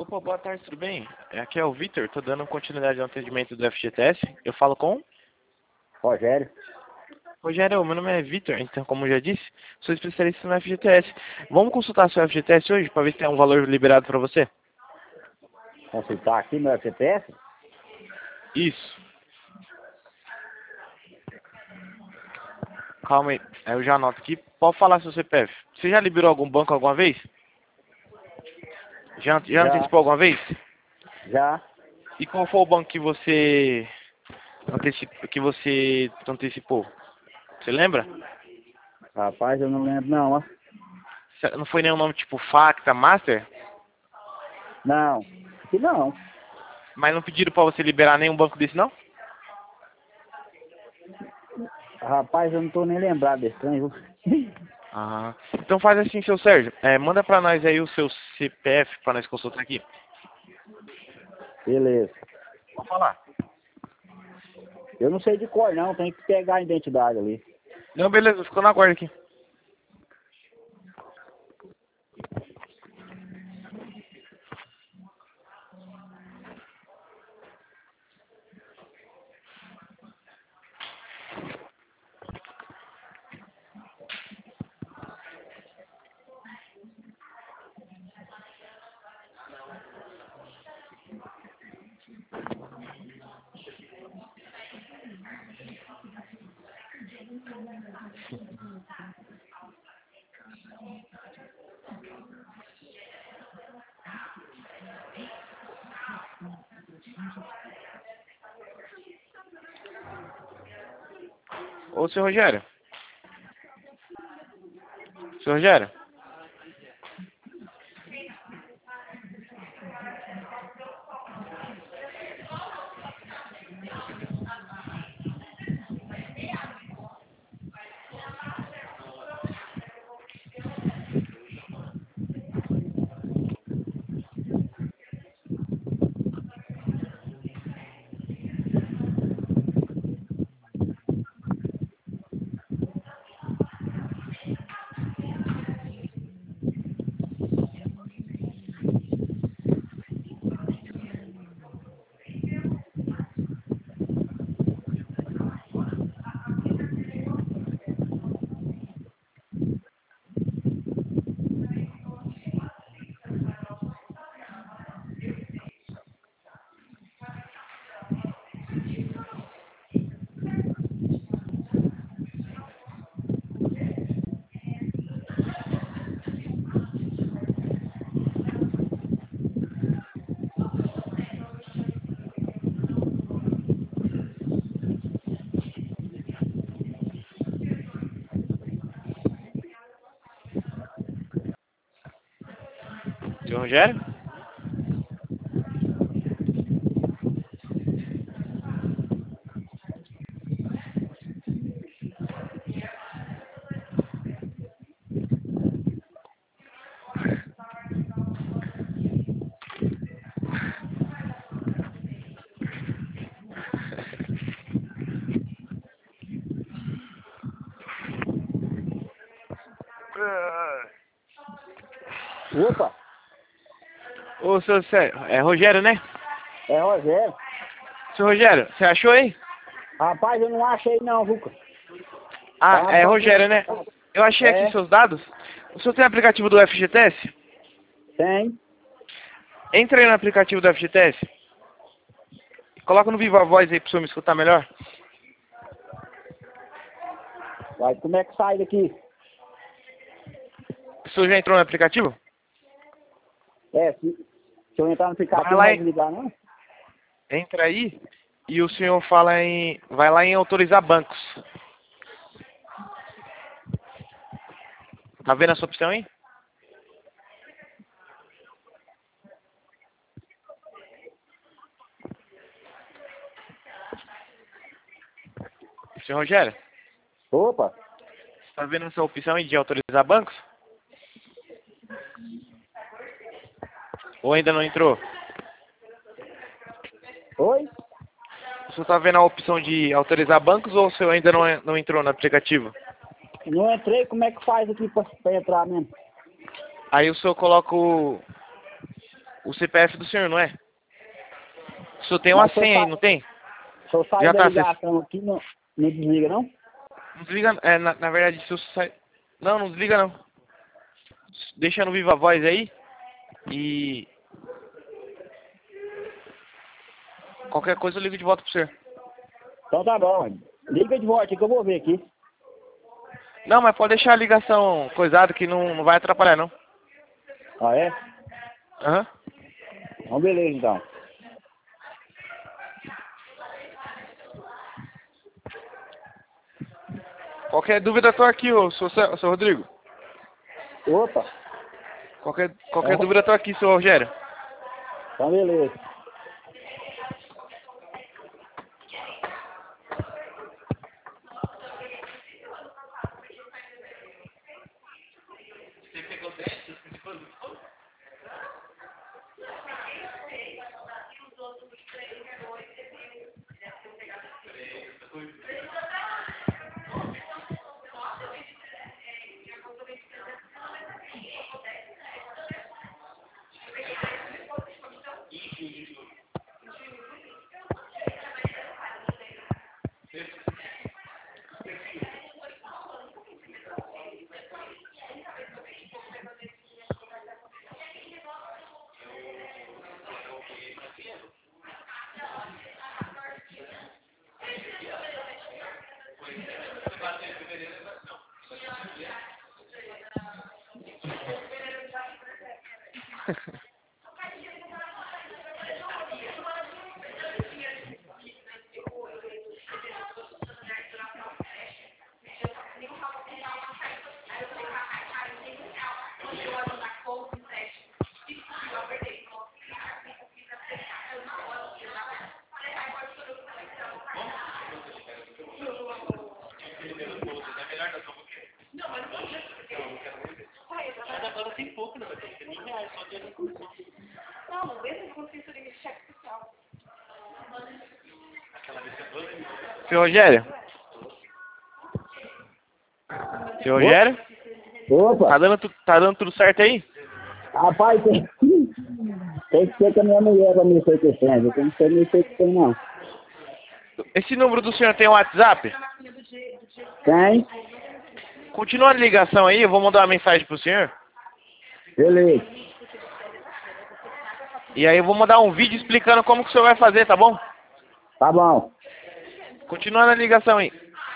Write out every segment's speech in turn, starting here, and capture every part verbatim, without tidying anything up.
Opa, boa tarde, tudo bem? Aqui é o Vitor, tô dando continuidade ao atendimento do F G T S. Eu falo com Rogério. Rogério, meu nome é Vitor, então, como eu já disse, sou especialista no F G T S. Vamos consultar seu F G T S hoje para ver se tem um valor liberado para você? Consultar aqui no F G T S? Isso. Calma aí, eu já anoto aqui. Pode falar seu C P F. Você já liberou algum banco alguma vez? Já, já Já. antecipou alguma vez? Já. E qual foi o banco que você antecipou, que você antecipou? Você lembra? Rapaz, eu não lembro não, ó. Não foi nenhum nome tipo Facta, Master? Não. Aqui não. Mas não pediram pra você liberar nenhum banco desse, não? Rapaz, eu não tô nem lembrado desse trem, viu? Ah, então faz assim, seu Sérgio. É, manda pra nós aí o seu C P F pra nós consultar aqui. Beleza. Pode falar. Eu não sei de cor não, tem que pegar a identidade ali. Não, beleza, ficou na guarda aqui. Ô, seu Rogério. Seu Rogério. Seu Rogério? Opa, Ô, seu Sérgio. É Rogério, né? é Rogério. Seu Rogério, você achou aí? Rapaz, eu não achei não, Vuca. Ah, Tá é bom. Rogério, né? Eu achei aqui É, seus dados. O senhor tem aplicativo do F G T S? tem. Entra aí no aplicativo do F G T S. Coloca no Viva Voz aí pro senhor me escutar melhor. Vai, como é que sai daqui? O senhor já entrou no aplicativo? É, se, se eu entrar no aplicativo, Vai não lá vai em- desligar não? Entra aí e o senhor fala em... Vai lá em autorizar bancos. Tá vendo essa opção aí? Senhor Rogério, Opa, tá vendo essa opção aí de autorizar bancos? Ou ainda não entrou? oi? O senhor tá vendo a opção de autorizar bancos ou o senhor ainda não, não entrou no aplicativo? Não entrei, como é que faz aqui pra, pra entrar mesmo? Aí o senhor coloca o, o C P F do senhor, não é? O senhor tem uma Mas se eu senha aí, sa- não tem? Se eu sair Já da tá ligação aqui, não, não desliga, não? Não desliga, é, na, na verdade, se eu sair... Não, não desliga não. Deixa no Viva Voz aí. E... Qualquer coisa eu ligo de volta pro senhor. Então tá bom. Liga de volta que eu vou ver aqui. Não, mas pode deixar a ligação coisada que não, não vai atrapalhar não. Ah, é? Aham. Então beleza, então. Qualquer dúvida eu tô aqui, ô, seu, seu Rodrigo. Opa. Qualquer, qualquer É. dúvida eu tô aqui, seu Rogério. Então beleza. Seu Rogério? Seu Rogério? Opa. Tá dando, tu- tá dando tudo certo aí? Rapaz, tem, tem que ser com a minha mulher pra mexer com esse trem. Eu não sei mexer com isso não. Esse número do senhor tem WhatsApp? Tem? Continua a ligação aí, eu vou mandar uma mensagem pro senhor. Beleza. E aí eu vou mandar um vídeo explicando como que o senhor vai fazer, tá bom? Tá bom. Continua na ligação aí.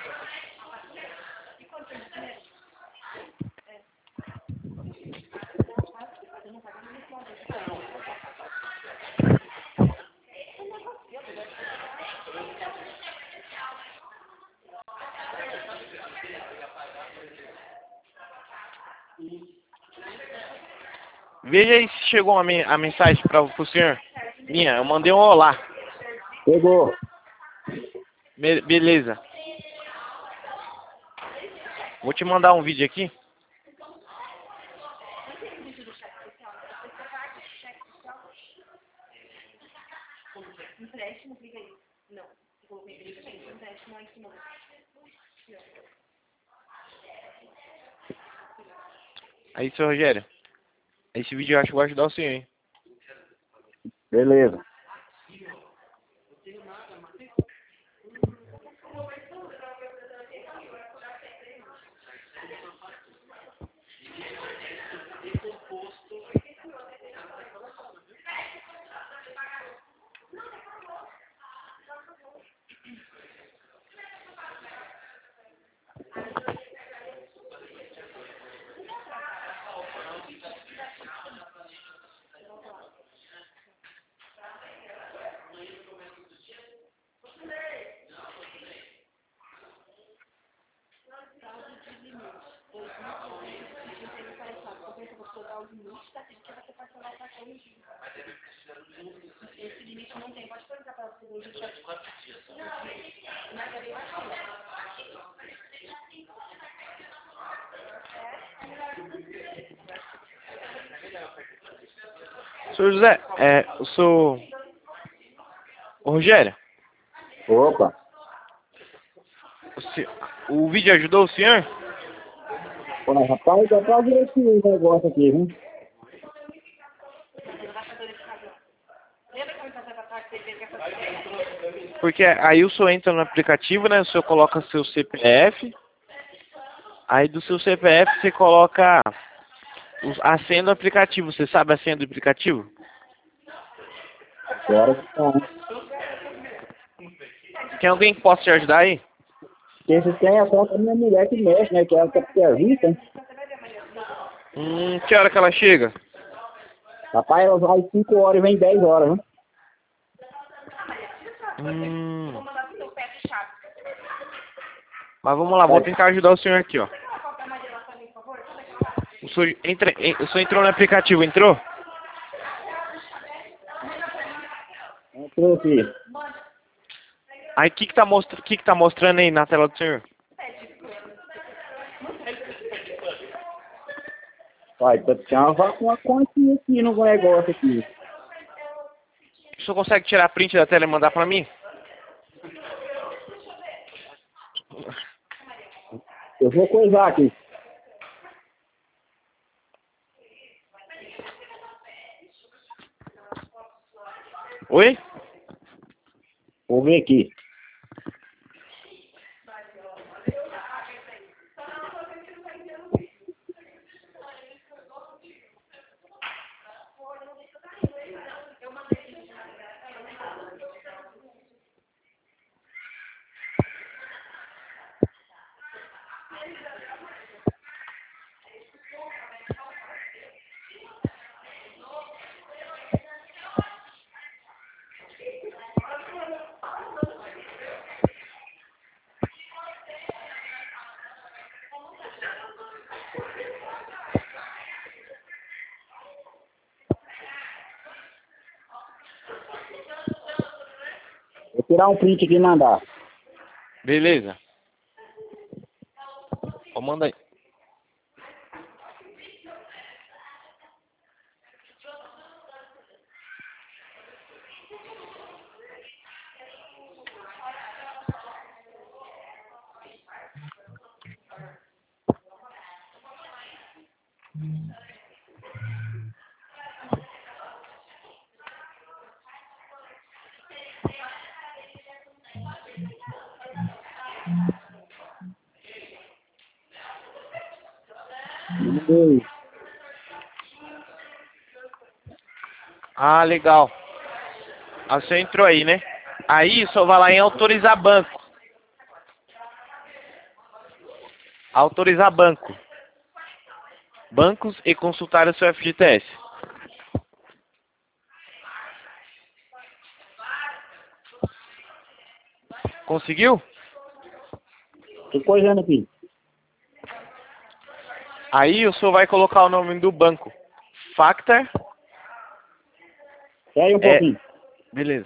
Veja aí se chegou a, me- a mensagem para o senhor. Minha, eu mandei um olá. Pegou. Be- beleza. Vou te mandar um vídeo aqui. Aí, seu Rogério. Esse vídeo eu acho que vai ajudar o senhor, hein? Beleza. Senhor José, é, o seu... Ô, Rogério, Opa. o, se- o vídeo ajudou o senhor? Pô, rapaz, dá pra ver esse negócio aqui, viu? Porque aí o senhor entra no aplicativo, né? O senhor coloca seu C P F. Aí do seu C P F você coloca os- a senha do aplicativo. Você sabe a senha do aplicativo? Agora que tá. Tem alguém que possa te ajudar aí? Porque se tem a conta da minha mulher que mexe, né? Que ela quer serviço. Hum, que hora que ela chega? Rapaz, ela vai cinco horas e vem dez horas, né? Hum. Mas vamos lá, vou tentar ajudar o senhor aqui, ó. O senhor, entra, en- o senhor entrou no aplicativo, entrou? Entrou aqui. Aí o que que tá, mostra, que que tá mostrando aí na tela do senhor? Vai, tá tchau, com uma continha aqui no negócio aqui. O senhor consegue tirar print da tela e mandar pra mim? Eu vou coisar aqui. Oi? Vou ver aqui. Vou tirar um print aqui e mandar. Beleza. Ó, manda aí. Mandei. Ah, legal. Ah, o senhor entrou aí, né? Aí só vai lá em autorizar banco. Autorizar banco. Bancos e consultar o seu F G T S. Conseguiu? Tô coisando aqui. Aí o senhor vai colocar o nome do banco. Factor. Espera aí um É. pouquinho. Beleza.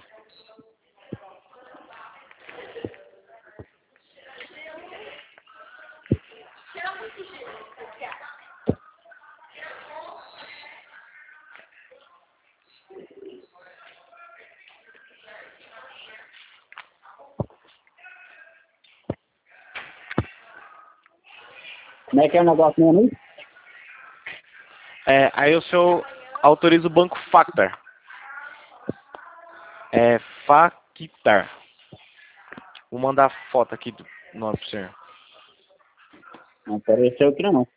Como é que é o negócio mesmo aí? É, aí o senhor autoriza o banco Factor. É Factor. Vou mandar foto aqui do nome pro senhor. Não apareceu aqui não.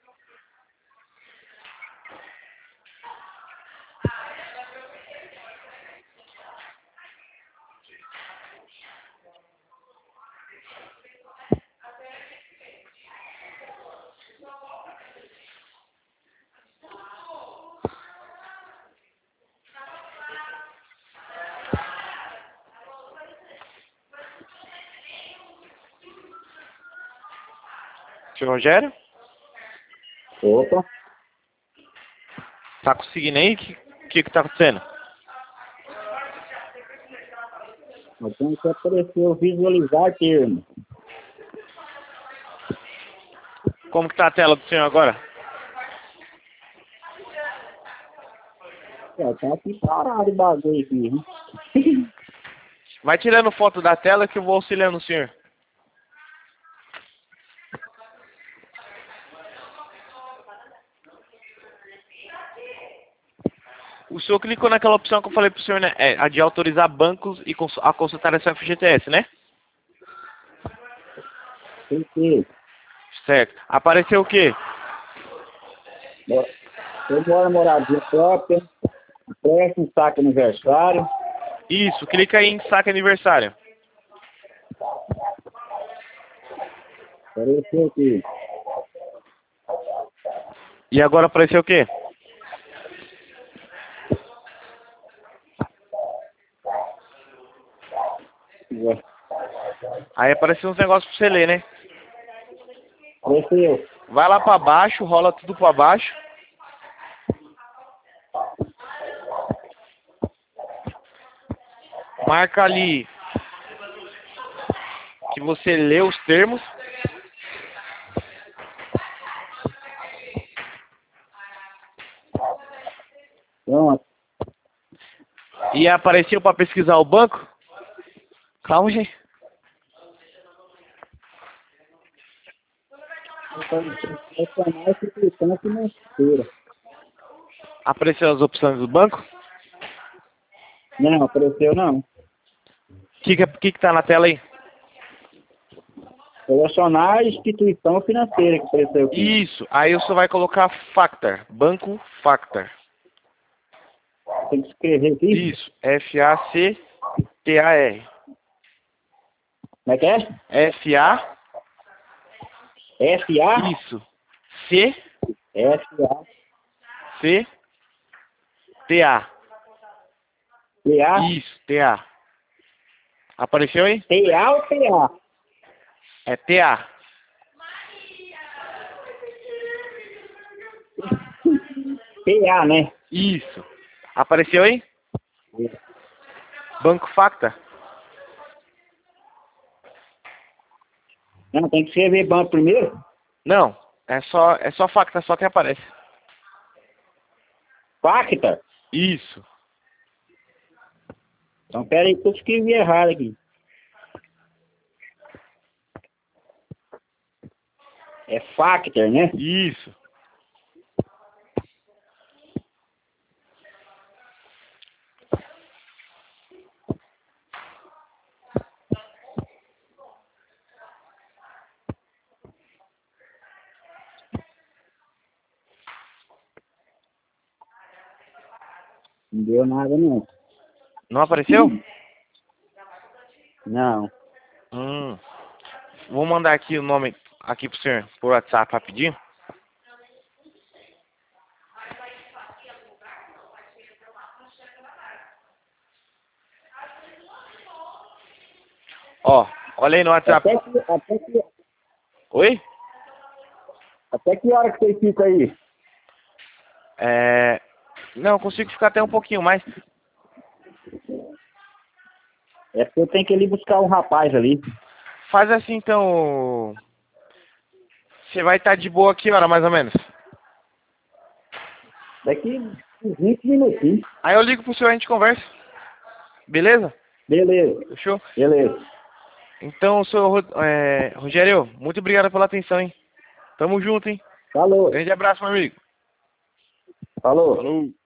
Senhor Rogério? Opa. Tá conseguindo aí? O que, que que tá acontecendo? Mas tem que aparecer o visualizar termo. Como que tá a tela do senhor agora? É, tá aqui parado o bagulho aqui, hein? Vai tirando foto da tela que eu vou auxiliando o senhor. O o senhor clicou naquela opção que eu falei pro senhor, né? É, a de autorizar bancos e cons a consultar essa F G T S, né? Tem que... Certo. Apareceu o quê? Eu moro moradia própria, presta um saque aniversário. Isso, clica aí em saque aniversário. Apareceu aqui. E agora apareceu o quê? Aí apareceu uns negócios pra você ler, né? Apareceu. Vai lá pra baixo, rola tudo pra baixo. Marca ali que você lê os termos. Pronto. E apareceu para pesquisar o banco? Calma, gente. Nacional Instituição Financeira. Apareceu as opções do banco? Não, apareceu não. O que, que, que que tá na tela aí? Relacionar instituição financeira que apareceu aqui. Isso. Aí você vai colocar Factor. Banco Factor. Tem que escrever aqui. Isso. F A C T A R. Como é que é? F A. F A? Isso. C. F A. C. T A. T A? Isso. T A. Apareceu aí? T A ou T A? É T A. T A, né? Isso. Apareceu aí? Banco Factor. Não, tem que escrever banco primeiro. Não. É só, é só Factor, só que aparece. Facta. Isso. Então, pera aí que eu escrevi errado aqui. É Factor, né? Isso. Não deu nada, não. Não apareceu? Não. Hum. Vou mandar aqui o nome aqui pro senhor por WhatsApp rapidinho. Ó, olha aí no WhatsApp. Até que, até que, Oi? até que hora que você fica aí? É... Não, eu consigo ficar até um pouquinho mais. É porque eu tenho que ir ali buscar um rapaz ali. Faz assim então. Você vai estar de boa aqui, hora mais ou menos. Daqui uns vinte minutinhos. Aí eu ligo pro senhor e a gente conversa. Beleza? Beleza. Fechou? Beleza. Então, senhor é, Rogério, muito obrigado pela atenção, hein? Tamo junto, hein? Falou. Grande abraço, meu amigo. Falou. Falou.